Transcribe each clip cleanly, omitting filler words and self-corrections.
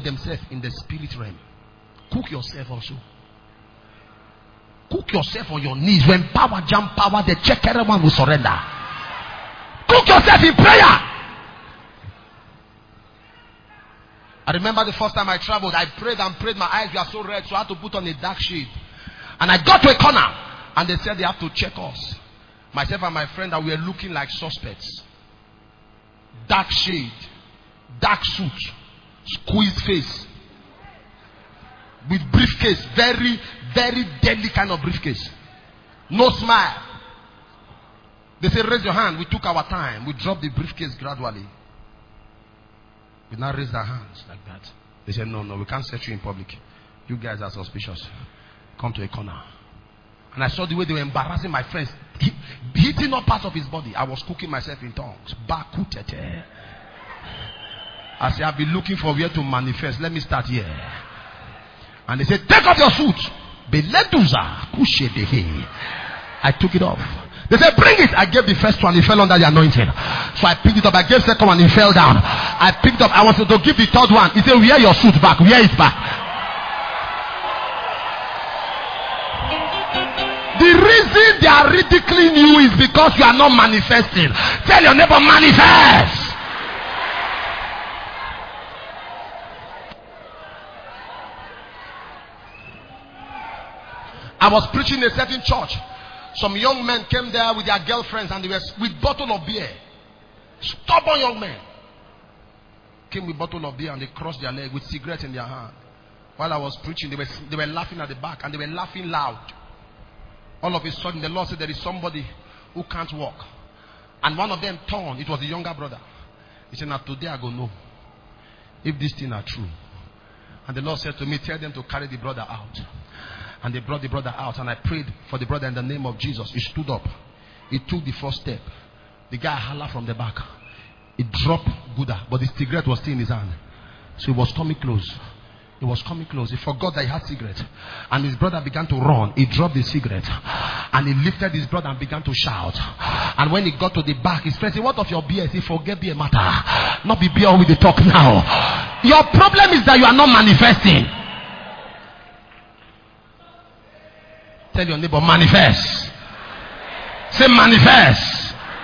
cook themselves in the spirit realm. Cook yourself also. Cook yourself on your knees. When power jump power, the check everyone will surrender. Cook yourself in prayer. I remember the first time I traveled, I prayed and prayed. My eyes were so red, so I had to put on a dark shade. And I got to a corner, and they said they have to check us. Myself and my friend, that we were looking like suspects. Dark shade, dark suit, squeezed face, with briefcase, very, very deadly kind of briefcase. No smile. They said, raise your hand. We took our time. We dropped the briefcase gradually. We now raised our hands like that. They said, no, we can't search you in public. You guys are suspicious. Come to a corner. And I saw the way they were embarrassing my friends. Hitting up parts of his body. I was cooking myself in tongues. Bakutete. I said, I've been looking for where to manifest. Let me start here. And they said, take off your suit. I took it off. They said, bring it. I gave the first one. It fell under the anointing. So I picked it up. I gave the second one. It fell down. I picked up. I wanted to give the third one. He said, wear your suit back. Wear it back. The reason they are ridiculing you is because you are not manifesting. Tell your neighbor, manifest. I was preaching in a certain church. Some young men came there with their girlfriends and they were with bottle of beer. Stubborn young men. Came with bottle of beer and they crossed their leg with cigarettes in their hand. While I was preaching, they were laughing at the back and they were laughing loud. All of a sudden, the Lord said, there is somebody who can't walk. And one of them turned. It was the younger brother. He said, now today I go know if these things are true. And the Lord said to me, tell them to carry the brother out. And they brought the brother out. And I prayed for the brother in the name of Jesus. He stood up. He took the first step. The guy hollered from the back. He dropped Buddha, but the cigarette was still in his hand. So he was coming close. He was coming close. He forgot that he had cigarette. And his brother began to run. He dropped the cigarette. And he lifted his brother and began to shout. And when he got to the back, his friend said, what of your beer? He said, forget beer matter. Not be beer with the talk now. Your problem is that you are not manifesting. Tell your neighbor, manifest. Say manifest.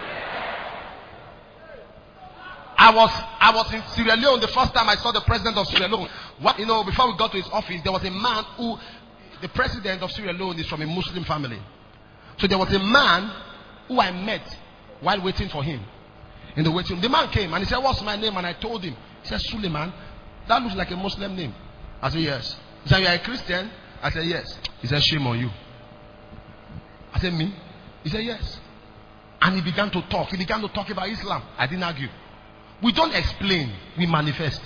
I was in Sierra Leone the first time I saw the president of Sierra Leone. Before we got to his office, there was a man who, the president of Sierra Leone is from a Muslim family. So there was a man who I met while waiting for him. In the waiting room. The man came and he said, what's my name? And I told him. He said, Suleiman. That looks like a Muslim name. I said, yes. He said, you are a Christian? I said, yes. He said, shame on you. I said, me? He said, yes. And he began to talk. He began to talk about Islam. I didn't argue. We don't explain. We manifest.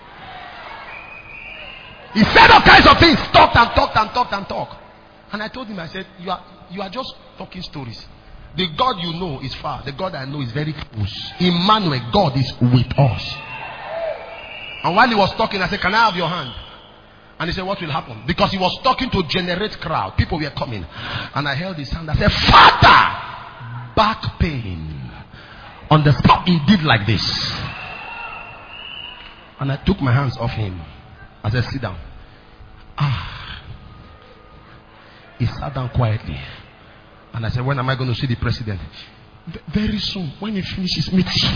He said all kinds of things. Talked and talked and talked and talked. And I told him, I said, you are just talking stories. The God you know is far. The God I know is very close. Emmanuel, God is with us. And while he was talking, I said, can I have your hand? And he said, what will happen? Because he was talking to generate crowd. People were coming. And I held his hand. I said, Father, back pain. On the spot, he did like this. And I took my hands off him. I said, sit down. He sat down quietly. And I said, when am I going to see the president? Very soon, when he finishes meeting.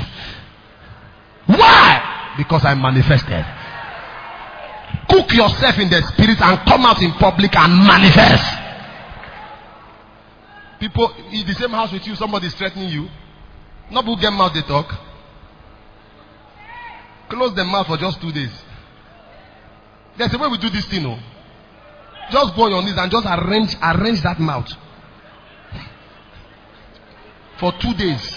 Why? Because I manifested. Cook yourself in the spirit and come out in public and manifest. People in the same house with you, somebody is threatening you. Not who get mouth they talk. Close the mouth for just 2 days. There's a way we do this thing, no? Just go on your knees and just arrange that mouth for 2 days.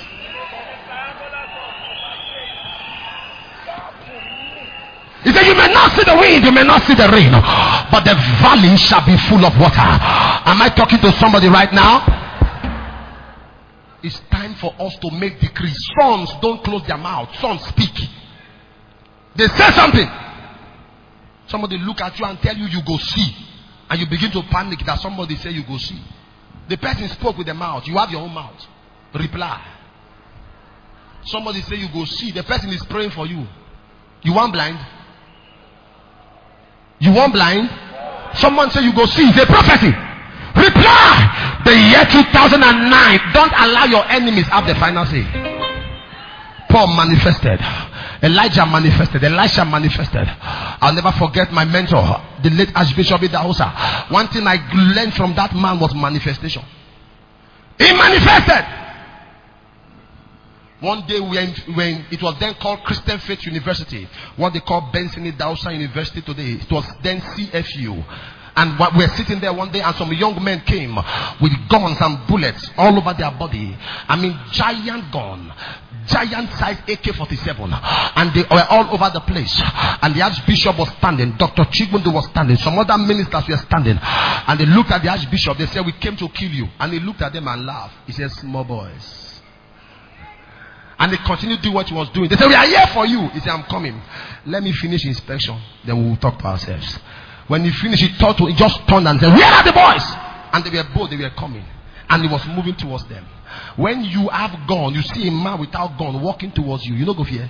He said, you may not see the wind, you may not see the rain, but the valley shall be full of water. Am I talking to somebody right now? It's time for us to make decrees. Sons don't close their mouth. Sons speak. They say something. Somebody look at you and tell you, you go see. And you begin to panic that somebody say you go see. The person spoke with the mouth. You have your own mouth. Reply. Somebody say you go see. The person is praying for you. You want blind? You want blind? Someone say you go see. It's a prophecy. Reply. The year 2009. Don't allow your enemies have the final say. Paul manifested. Elijah manifested. Elisha manifested. I'll never forget my mentor, the late Archbishop Idahosa. One thing I learned from that man was manifestation. He manifested. One day when it was then called Christian Faith University, what they call Benson Idahosa University today, it was then CFU. And we were sitting there one day and some young men came with guns and bullets all over their body. I mean, giant gun. Giant size AK-47. And they were all over the place. And the Archbishop was standing. Dr. Chigmundu was standing. Some other ministers were standing. And they looked at the Archbishop. They said, we came to kill you. And he looked at them and laughed. He said, small boys. And they continued to do what he was doing. They said, we are here for you. He said, I'm coming. Let me finish inspection. Then we will talk to ourselves. When he finished, he just turned and said, where are the boys? And they were both, they were coming. And he was moving towards them. When you have gun, you see a man without gun walking towards you. You don't go fear.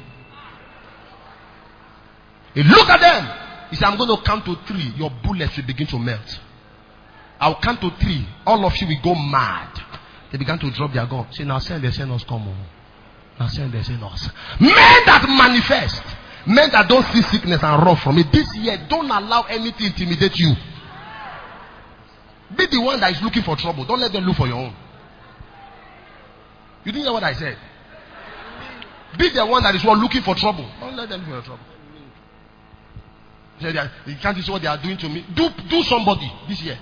He looked at them. He said, I'm going to count to 3. Your bullets will begin to melt. I'll count to 3. All of you will go mad. They began to drop their gun. Say, now send us, come on. Now send us. Men that manifest. Men that don't see sickness and run from it. This year, don't allow anything to intimidate you. Be the one that is looking for trouble. Don't let them look for your own. You didn't hear what I said? Be the one that is looking for trouble. Don't let them look for your trouble. You can't see what they are doing to me. Do somebody this year.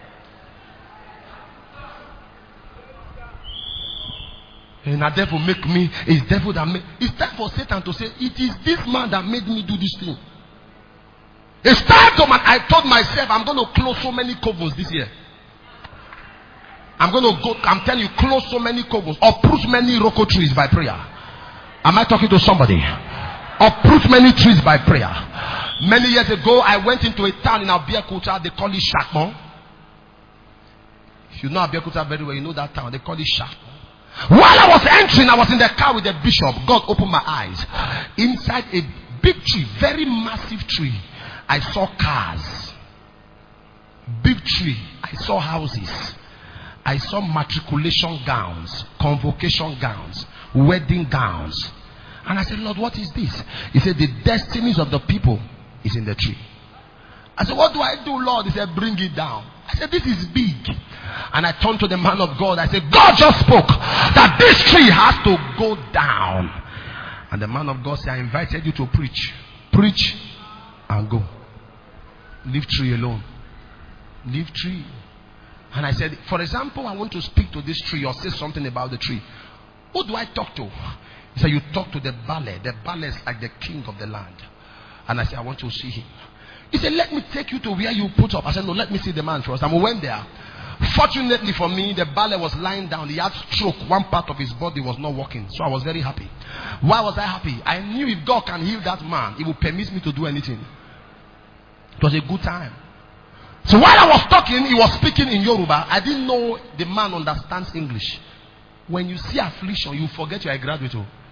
And the devil make me. It's devil that made. It's time for Satan to say, it is this man that made me do this thing. It's time to man. I told myself I'm going to close so many covens this year. I'm telling you, close so many covens. Uproot many roko trees by prayer. Am I talking to somebody? Uproot many trees by prayer. Many years ago, I went into a town in Abeokuta. They call it Shakmon. If you know Abeokuta very well, you know that town. They call it Shakmon. While I was entering, I was in the car with the bishop. God opened my eyes. Inside a big tree, very massive tree, I saw cars. Big tree. I saw houses. I saw matriculation gowns, convocation gowns, wedding gowns. And I said, Lord, what is this? He said, the destinies of the people is in the tree. I said, what do I do, Lord? He said, bring it down. I said, this is big. And I turned to the man of God. I said, God just spoke that this tree has to go down. And the man of God said, I invited you to preach. Preach and go. Leave tree alone. Leave tree. And I said, for example, I want to speak to this tree or say something about the tree. Who do I talk to? He said, you talk to the Bale. The Bale is like the king of the land. And I said, I want to see him. He said, let me take you to where you put up. I said, no, let me see the man first. And we went there. Fortunately for me, the Bale was lying down. He had stroke. One part of his body was not working. So I was very happy. Why was I happy? I knew if God can heal that man, He would permit me to do anything. It was a good time. So while I was talking, he was speaking in Yoruba. I didn't know the man understands English. When you see affliction, you forget you are a graduate.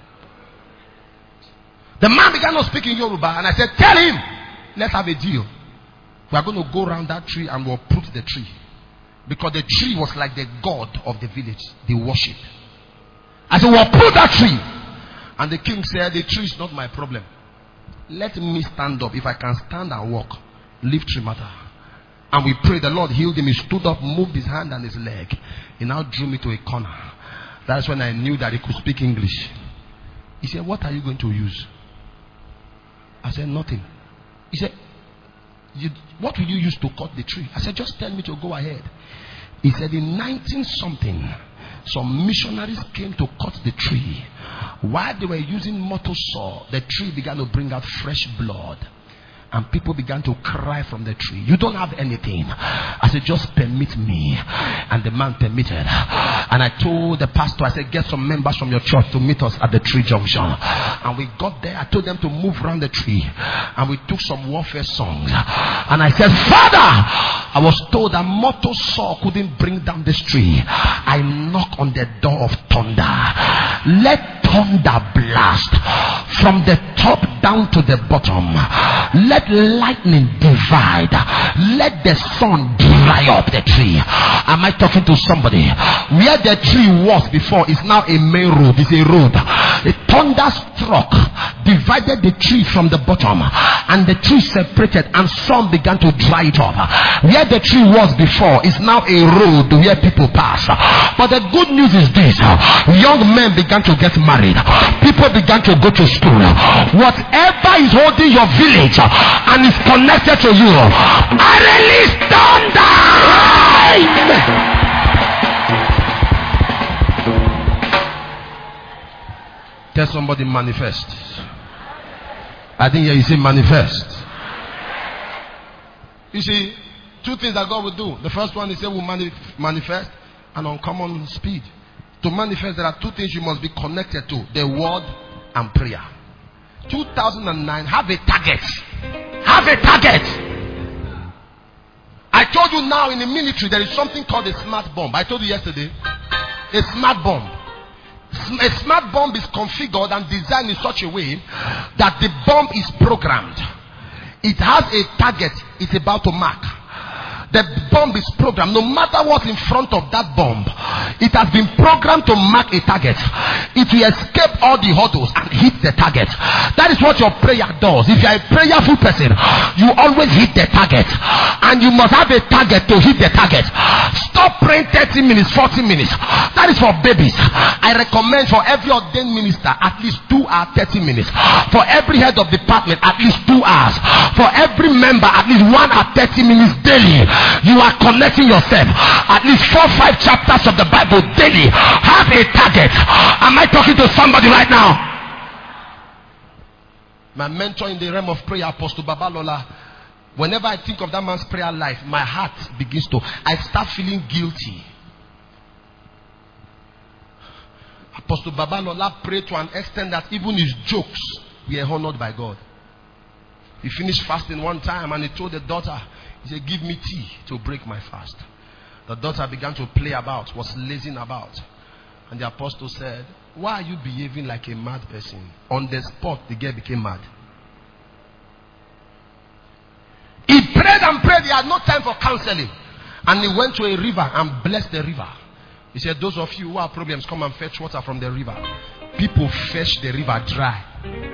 The man began to speak in Yoruba, and I said, tell him, let's have a deal. We are going to go around that tree and we'll uproot the tree. Because the tree was like the god of the village. They worship. I said, we'll uproot that tree. And the king said, the tree is not my problem. Let me stand up. If I can stand and walk, leave tree matter. And we prayed. The Lord healed him. He stood up, moved his hand and his leg. He now drew me to a corner. That's when I knew that he could speak English. He said, what are you going to use? I said, nothing. He said, what will you use to cut the tree? I said, just tell me to go ahead. He said, in 19-something, some missionaries came to cut the tree. While they were using mortar saw, the tree began to bring out fresh blood. And people began to cry from the tree. You don't have anything. I said, just permit me. And the man permitted. And I told the pastor, I said, get some members from your church to meet us at the tree junction. And we got there. I told them to move around the tree. And we took some warfare songs. And I said, Father, I was told that mortal saw couldn't bring down this tree. I knock on the door of thunder. Let thunder blast from the top down to the bottom. Let lightning divide. Let the sun dry up the tree. Am I talking to somebody? Where the tree was before is now a main road. It's a road. A thunder struck, divided the tree from the bottom, and the tree separated, and sun began to dry it up. Where the tree was before is now a road where people pass. But the good news is this: young men began to get married. People began to go to school. Whatever is holding your village and is connected to you, I release thunder. Tell somebody manifest. I didn't hear you say manifest. You see, two things that God will do. The first one, He said, will manifest an uncommon speed. To manifest, there are two things you must be connected to: the word and prayer. 2009, have a target. Have a target. I told you now in the military there is something called a smart bomb. I told you yesterday. A smart bomb. A smart bomb is configured and designed in such a way that the bomb is programmed. It has a target it's about to mark. The bomb is programmed. No matter what's in front of that bomb, it has been programmed to mark a target. It will escape all the hurdles and hit the target. That is what your prayer does. If you are a prayerful person, you always hit the target. And you must have a target to hit the target. Stop praying 30 minutes, 40 minutes. That is for babies. I recommend for every ordained minister at least 2 hours, 30 minutes. For every head of department at least 2 hours. For every member at least 1 hour, 30 minutes daily. You are connecting yourself. At least 4-5 chapters of the Bible daily. Have a target. Am I talking to somebody right now? My mentor in the realm of prayer, Apostle Babalola, whenever I think of that man's prayer life, my heart begins to, I start feeling guilty. Apostle Babalola prayed to an extent that even his jokes were honored by God. He finished fasting one time and he told the daughter, he said, give me tea to break my fast. The daughter began to play about, was lazing about. And the apostle said, why are you behaving like a mad person? On the spot, the girl became mad. He prayed and prayed. He had no time for counseling. And he went to a river and blessed the river. He said, those of you who have problems, come and fetch water from the river. People fetch the river dry.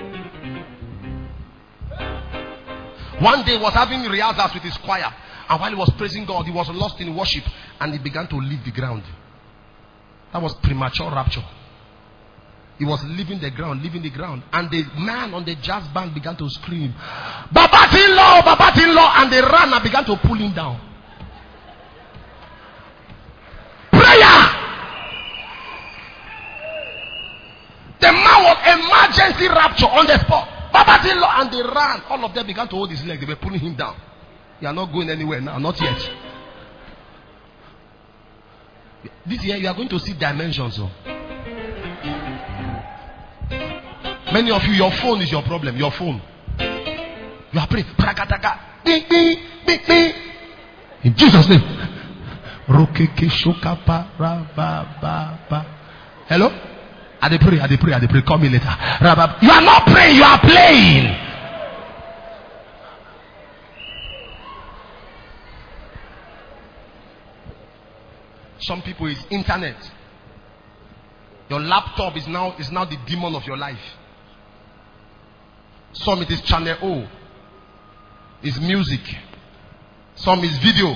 One day he was having rehearsals with his choir. And while he was praising God, he was lost in worship. And he began to leave the ground. That was premature rapture. He was leaving the ground. And the man on the jazz band began to scream, Babatinlaw, Babatinlaw. And they ran and began to pull him down. Prayer. The man was emergency rapture on the spot. Babatinlaw. And they ran. All of them began to hold his leg. They were pulling him down. You are not going anywhere now. Not yet. This year you are going to see dimensions. So. Many of you, your phone is your problem. Your phone. You are praying. In Jesus' name. Hello? I pray. Call me later. You are not praying, you are playing. Some people is internet. Your laptop is now the demon of your life. Some it is channel O. It's music. Some is video.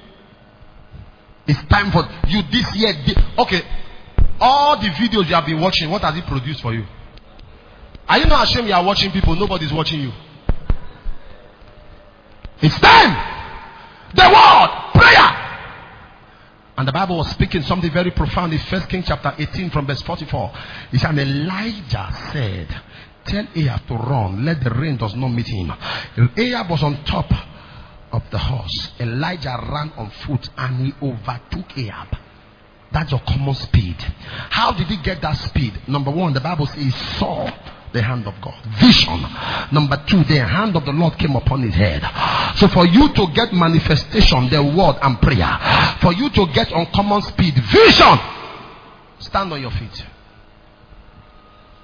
It's time for you this year. Okay. All the videos you have been watching, what has it produced for you? Are you not ashamed you are watching people? Nobody's watching you. It's time. The word. Prayer. And the Bible was speaking something very profound in 1 Kings chapter 18 from verse 44. It said, and Elijah said, tell Ahab to run, let the rain does not meet him. Ahab was on top of the horse. Elijah ran on foot and he overtook Ahab. That's your common speed. How did he get that speed? Number one, the Bible says he saw the hand of God. Vision. Number two, the hand of the Lord came upon his head. So for you to get manifestation, the word and prayer. For you to get uncommon speed, vision. Stand on your feet.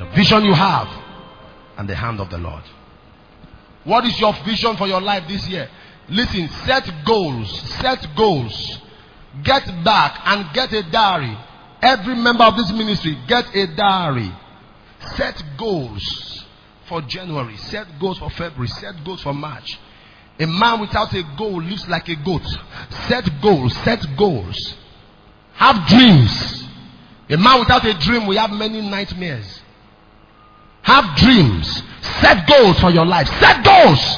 The vision you have and the hand of the Lord. What is your vision for your life this year? Listen, set goals. Set goals. Get back and get a diary. Every member of this ministry, get a diary. Set goals for January. Set goals for February. Set goals for March. A man without a goal lives like a goat. Set goals. Set goals. Have dreams. A man without a dream will have many nightmares. Have dreams. Set goals for your life. Set goals.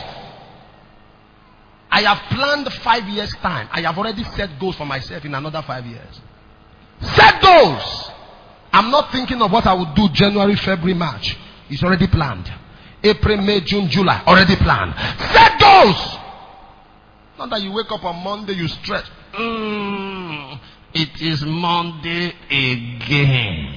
I have planned 5 years' time. I have already set goals for myself in another 5 years. Set goals. I'm not thinking of what I will do January, February, March. It's already planned. April, May, June, July. Already planned. Set goals. Not that you wake up on Monday, you stretch. It is Monday again.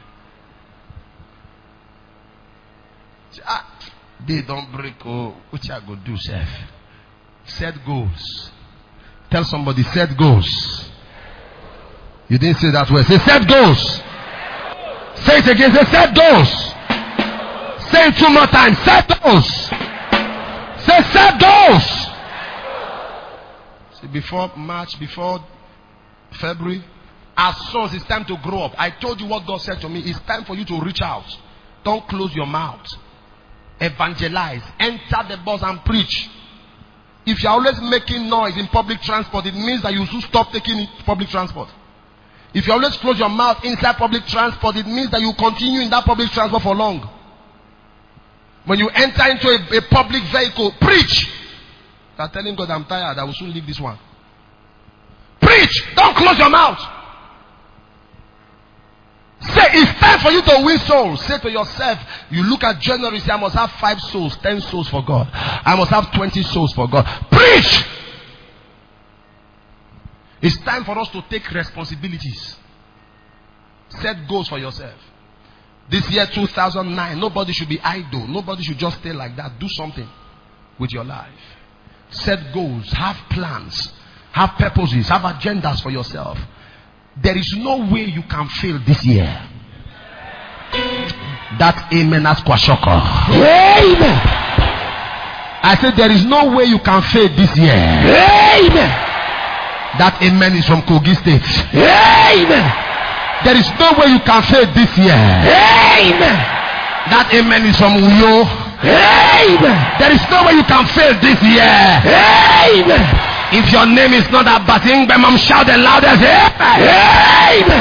They don't break. Oh, what I go do, chef? Set goals. Tell somebody, set goals. You didn't say that word. Say set goals. Say it again. Say set goals. Say it 2 more times. Set goals. Say set goals. See, before March, before February, as soon as it's time to grow up, I told you what God said to me. It's time for you to reach out. Don't close your mouth. Evangelize. Enter the bus and preach. If you're always making noise in public transport, it means that you should stop taking public transport. If you always close your mouth inside public transport, it means that you continue in that public transport for long. When you enter into a public vehicle, preach. You're telling God, I'm tired. I will soon leave this one. Preach. Don't close your mouth. Say, it's time for you to win souls. Say to yourself, you look at January, say, I must have 5 souls, 10 souls for God. I must have 20 souls for God. Preach! It's time for us to take responsibilities. Set goals for yourself. This year, 2009, nobody should be idle. Nobody should just stay like that. Do something with your life. Set goals. Have plans. Have purposes. Have agendas for yourself. There is no way you can fail this year. That amen as Kwashoko. Amen. I said there is no way you can fail this year. Amen. That amen is from Kogi State. Amen. There is no way you can fail this year. Amen. That amen is from Uyo. Amen. There is no way you can fail this year. Amen. If your name is not Abating Bemam, shout the loudest. Amen.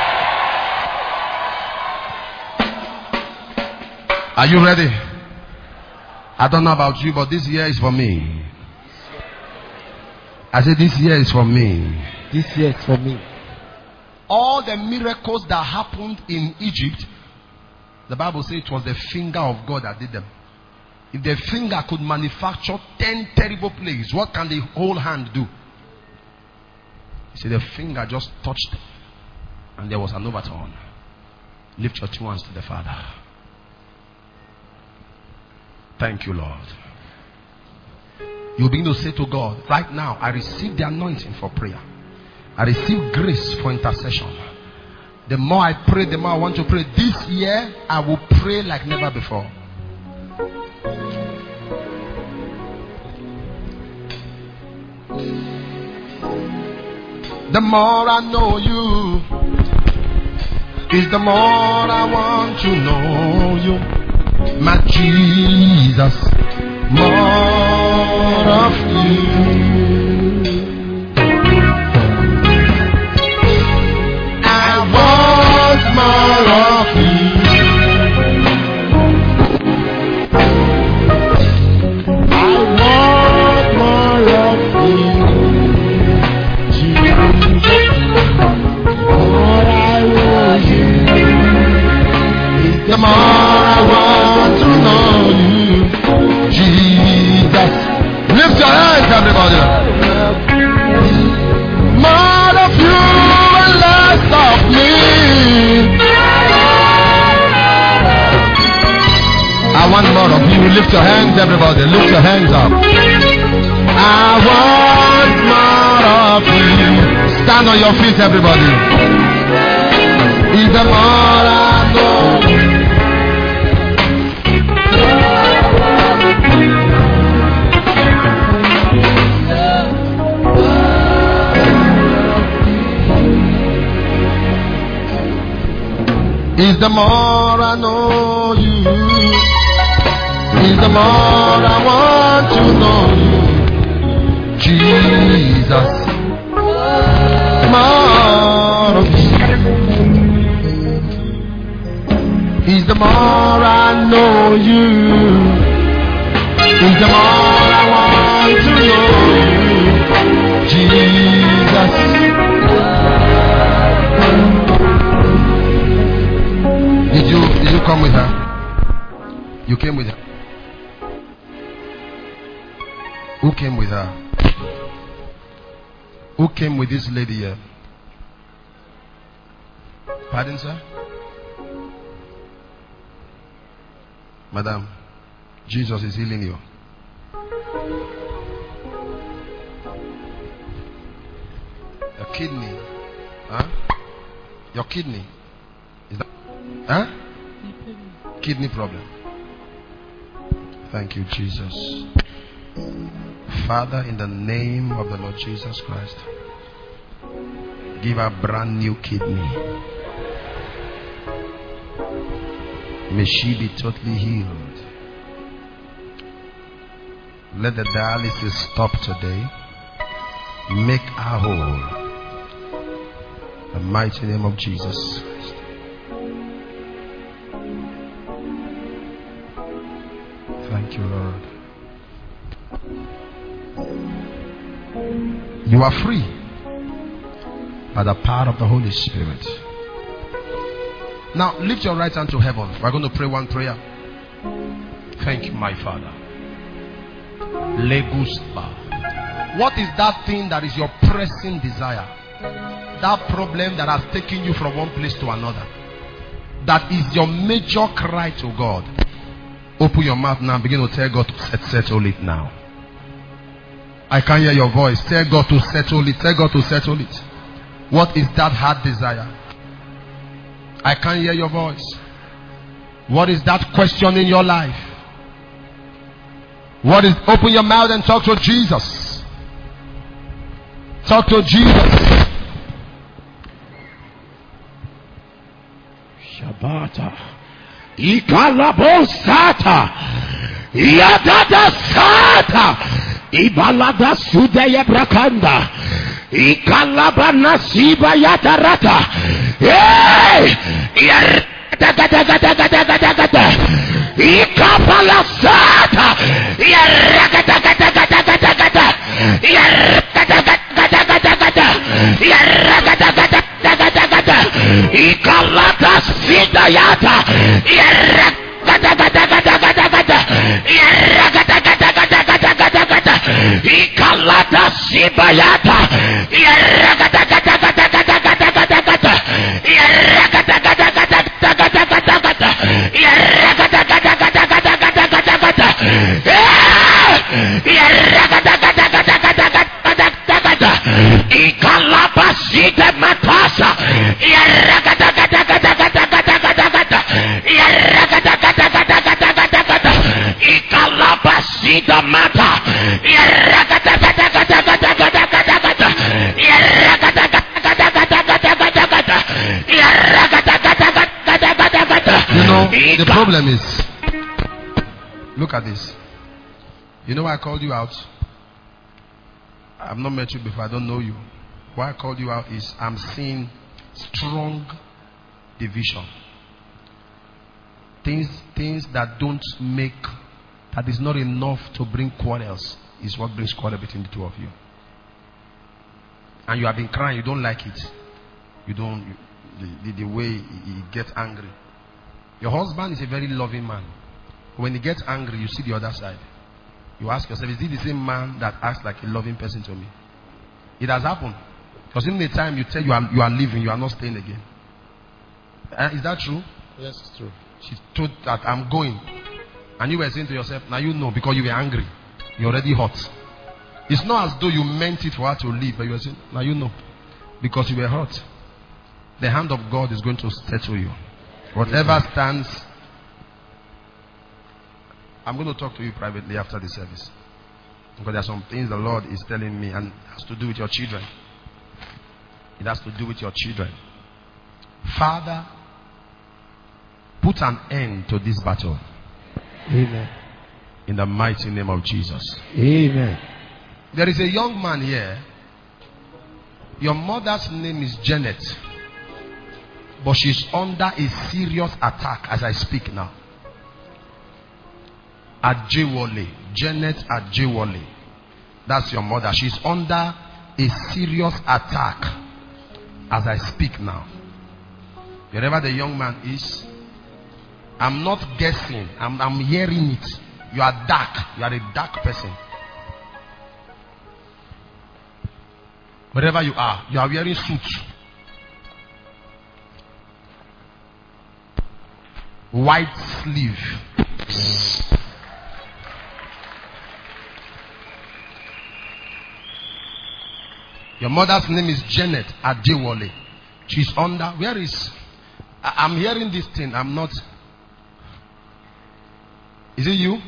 Are you ready? I don't know about you, but this year is for me. I said this year is for me. This year is for me. All the miracles that happened in Egypt, the Bible says it was the finger of God that did them. If the finger could manufacture 10 terrible plagues, what can the whole hand do? You see, the finger just touched and there was an overturn. Lift your 2 hands to the Father. Thank you, Lord. You begin to say to God, right now, I receive the anointing for prayer. I receive grace for intercession. The more I pray, the more I want to pray. This year, I will pray like never before. The more I know you, is the more I want to know you, my Jesus. More of you. I want more of you. I want more of you, Jesus. More I want you, is the more I want to know you, Jesus. Lift your hands, everybody. More of you and less of me. I want more of you. Lift your hands, everybody. Lift your hands up. I want more of you. Stand on your feet, everybody. Is the more I know, Is the more I know you, is the more I want to know you, Jesus. More of you. Is the more I know you, is the more I want to know you, Jesus. Did you come with her? You came with her. Who came with her? Who came with this lady here? Pardon, sir? Madam, Jesus is healing you. Your kidney. Huh? Your kidney. Is that, huh? Kidney problem. Thank you, Jesus. Father, in the name of the Lord Jesus Christ, give her brand new kidney. May she be totally healed. Let the dialysis stop today. Make her whole. In the mighty name of Jesus Christ. Thank you, Lord. You are free by the power of the Holy Spirit. Now lift your right hand to heaven. We're going to pray one prayer. Thank you, my Father. Legusba. What is that thing that is your pressing desire? That problem that has taken you from one place to another. That is your major cry to God. Open your mouth now and begin to tell God to settle it now. I can't hear your voice. Tell God to settle it. Tell God to settle it. What is that heart desire? I can't hear your voice. What is that question in your life? What is? Open your mouth and talk to Jesus. Talk to Jesus. Shabata. Ikalabosata. Yadada sata. Ibalada sudaya brakanda. Ikalabana siba yatarata. Hey! Yaragata. Ikapala sata. Yaragata. Yaragata. Ikalata sidayata. Yaragata. Ikalata sibayata. Ikalabasita matasa. Ikalabasita mata. You know, the problem is, look at this. You know why I called you out? I've not met you before. I don't know you. Why I called you out is I'm seeing strong division. Things that don't make, that is not enough to bring quarrels is what brings quarrel between the two of you. And you have been crying. You don't like it. You don't, the way he gets angry. Your husband is a very loving man. When he gets angry, you see the other side. You ask yourself, is he the same man that acts like a loving person to me? It has happened. Because in the time you tell you are leaving, you are not staying again. Is that true? Yes, it's true. She told that I'm going. And you were saying to yourself, now you know, because you were angry. You're already hot. It's not as though you meant it for her to leave, but you were saying, now you know, because you were hot. The hand of God is going to settle you. Whatever stands. I'm going to talk to you privately after the service. Because there are some things the Lord is telling me, and it has to do with your children. It has to do with your children. Father, put an end to this battle. Amen. In the mighty name of Jesus. Amen. There is a young man here. Your mother's name is Janet. But she's under a serious attack as I speak now. Ajewole. Janet Ajewole. That's your mother. She's under a serious attack as I speak now. Wherever the young man is, I'm not guessing. I'm hearing it. You are dark. You are a dark person. Wherever you are wearing suits. White sleeve. Your mother's name is Janet Ajewole. She's under. Where is? I'm hearing this thing. I'm not. Is it you?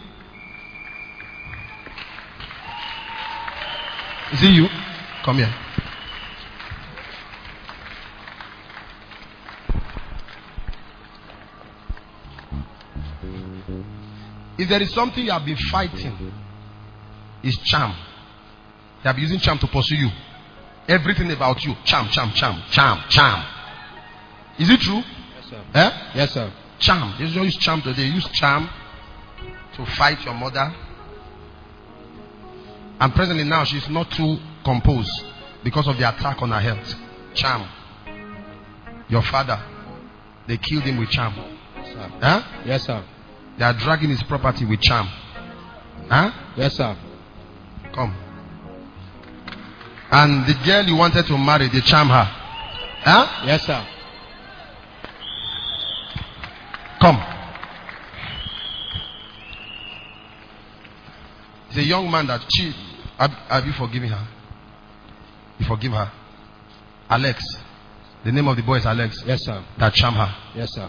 Is it you? Come here. If there is something you have been fighting, it's charm. They have been using charm to pursue you. Everything about you, charm. Is it true? Yes, sir. Eh? Yes, sir. Charm. They don't use charm today. They use charm to fight your mother. And presently now she's not too composed because of the attack on her health. Charm. Your father, they killed him with charm. Yes, sir. Huh? Yes, sir. They are dragging his property with charm. Huh? Yes, sir. Come. And the girl you wanted to marry, they charm her. Huh? Yes, sir. Come. It's a young man that she. Have you forgiven her? You forgive her? Alex. The name of the boy is Alex. Yes, sir. That charm her. Yes, sir.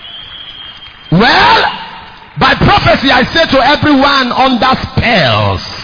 Well, by prophecy, I say to everyone under spells,